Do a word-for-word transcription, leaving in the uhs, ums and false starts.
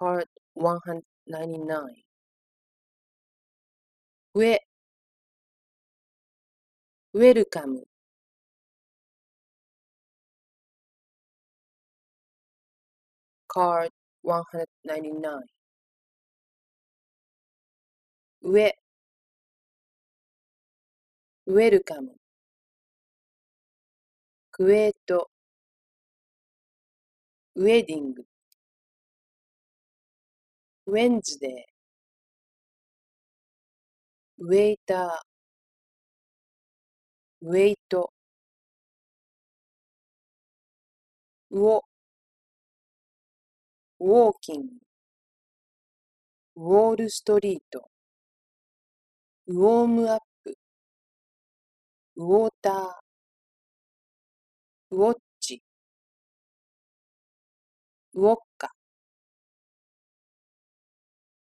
Card one ninety-nine 上 Welcome Card one ninety-nine 上 Welcome クエートウェディングウェンズデーウェイターウェイトウォウォーキングウォールストリートウォームアップウォーターウォッチウォッ